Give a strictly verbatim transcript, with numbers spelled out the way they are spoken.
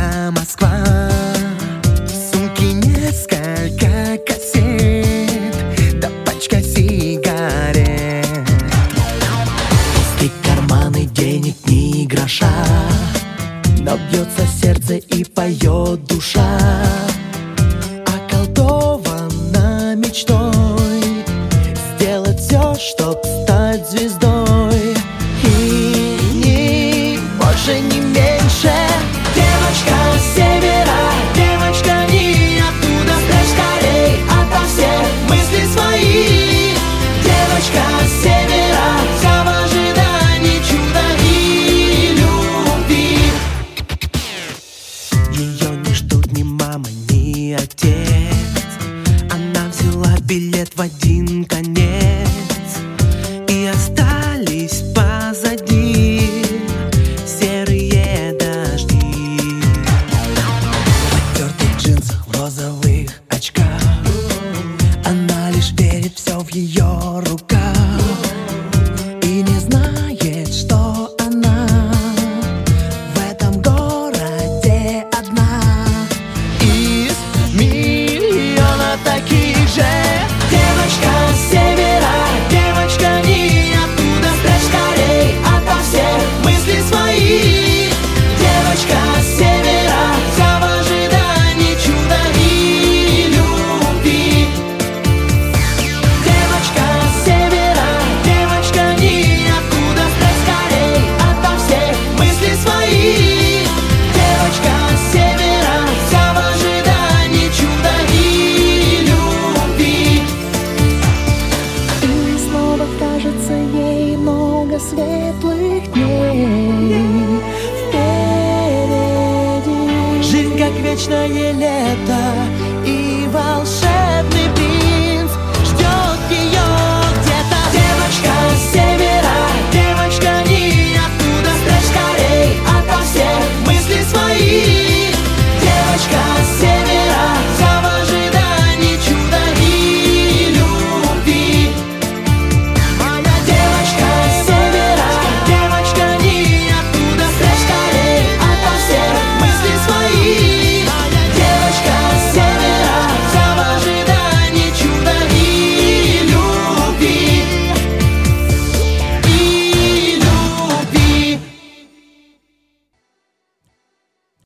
моя Москва. В сумке несколько кассет, да пачка сигарет. Пусты карманы, денег ни гроша, но бьется сердце и поет душа, околдована мечтой сделать все, чтоб стать звездой. И не больше, не меньше. Девочка с севера, девочка не оттуда, спрячь скорей ото всех мысли свои. Девочка с севера, вся в ожидании чуда и любви. Ее не ждут ни мама, ни отец. Она взяла билет в один конец, и остались позади серые дожди. В потертых джинсах, в розовых очках, она лишь верит, все в ее руках, и не знает, что она в этом городе одна из миллиона таких же. Девочка с севера, девочка не оттуда, спрячь скорей ото всех мысли свои. Девочка с севера, вся в ожидании чуда и любви. Девочка с севера, девочка не оттуда, спрячь скорей ото всех мысли свои. Девочка с севера, вся в ожидании чуда и любви. И снова кажется ей много светлых дней впереди. Жизнь как вечное лето и волшебство.